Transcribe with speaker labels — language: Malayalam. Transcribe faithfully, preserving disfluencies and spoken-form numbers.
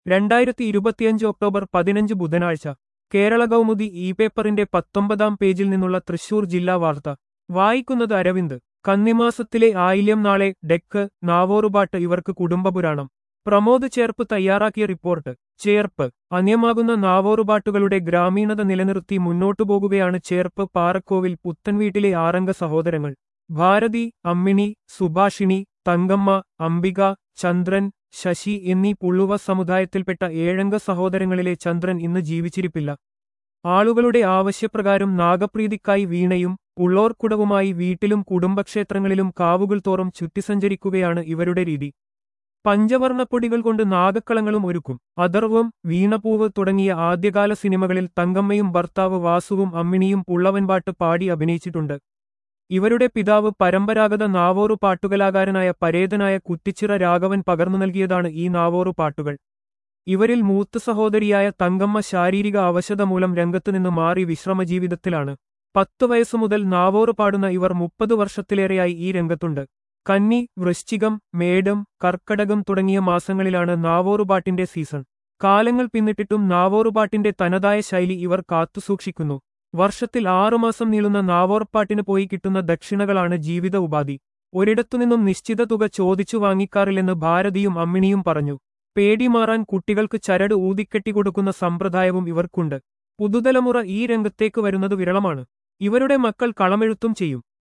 Speaker 1: രണ്ടായിരത്തി ഇരുപത്തിയഞ്ച് ഒക്ടോബർ പതിനഞ്ച് ബുധനാഴ്ച കേരള കൗമുദി ഇ പേപ്പറിന്റെ പത്തൊമ്പതാം പേജിൽ നിന്നുള്ള തൃശൂർ ജില്ലാ വാർത്ത വായിക്കുന്നത് അരവിന്ദ്. കന്നിമാസത്തിലെ ആയില്യം നാളെ ഡെക്ക് നാവോറുപാട്ട് ഇവർക്ക് കുടുംബപുരാണം. പ്രമോദ് ചേർപ്പ് തയ്യാറാക്കിയ റിപ്പോർട്ട്. ചേർപ്പ് അന്യമാകുന്ന നാവോറുപാട്ടുകളുടെ ഗ്രാമീണത നിലനിർത്തി മുന്നോട്ടുപോകുകയാണ് ചേർപ്പ് പാറക്കോവിൽ പുത്തൻവീട്ടിലെ ആറംഗ സഹോദരങ്ങൾ. ഭാരതി, അമ്മിണി, സുഭാഷിണി, തങ്കമ്മ, അംബിക, ചന്ദ്രൻ, ശശി എന്നീ പുള്ളുവ സമുദായത്തിൽപ്പെട്ട ഏഴംഗ സഹോദരങ്ങളിലെ ചന്ദ്രൻ ഇന്ന് ജീവിച്ചിരിപ്പില്ല. ആളുകളുടെ ആവശ്യപ്രകാരം നാഗപ്രീതിക്കായി വീണയും പുള്ളോർക്കുടവുമായി വീട്ടിലും കുടുംബക്ഷേത്രങ്ങളിലും കാവുകൾ തോറും ചുറ്റിസഞ്ചരിക്കുകയാണ് ഇവരുടെ രീതി. പഞ്ചവർണ്ണപ്പൊടികൾ കൊണ്ട് നാഗക്കളങ്ങളും ഒരുക്കും. അഥർവം, വീണപൂവ് തുടങ്ങിയ ആദ്യകാല സിനിമകളിൽ തങ്കമ്മയും ഭർത്താവ് വാസുവും അമ്മിണിയും പുള്ളവൻപാട്ട് പാടി അഭിനയിച്ചിട്ടുണ്ട്. ഇവരുടെ പിതാവ് പരമ്പരാഗത നാവോറു പാട്ടുകലാകാരനായ പരേതനായ കുറ്റിച്ചിറ രാഘവൻ പകർന്നു നൽകിയതാണ് ഈ നാവോറു പാട്ടുകൾ. ഇവരിൽ മൂത്ത സഹോദരിയായ തങ്കമ്മ ശാരീരിക അവശത മൂലം രംഗത്തുനിന്ന് മാറി വിശ്രമജീവിതത്തിലാണ്. പത്തു വയസ്സുമുതൽ നാവോറു പാടുന്ന ഇവർ മുപ്പത് വർഷത്തിലേറെയായി ഈ രംഗത്തുണ്ട്. കന്നി, വൃശ്ചികം, മേടം, കർക്കടകം തുടങ്ങിയ മാസങ്ങളിലാണ് നാവോറുപാട്ടിന്റെ സീസൺ. കാലങ്ങൾ പിന്നിട്ടിട്ടും നാവോറുപാട്ടിന്റെ തനതായ ശൈലി ഇവർ കാത്തുസൂക്ഷിക്കുന്നു. വർഷത്തിൽ ആറുമാസം നീളുന്ന നാവോർപ്പാട്ടിന് പോയി കിട്ടുന്ന ദക്ഷിണകളാണ് ജീവിത ഉപാധി. ഒരിടത്തുനിന്നും നിശ്ചിത തുക ചോദിച്ചു വാങ്ങിക്കാറില്ലെന്ന് ഭാരതിയും അമ്മിണിയും പറഞ്ഞു. പേടി മാറാൻ കുട്ടികൾക്ക് ചരട് ഊതിക്കെട്ടിക്കൊടുക്കുന്ന സമ്പ്രദായവും ഇവർക്കുണ്ട്. പുതുതലമുറ ഈ രംഗത്തേക്ക് വരുന്നത് വിരളമാണ്. ഇവരുടെ മക്കൾ കളമെഴുത്തും ചെയ്യും.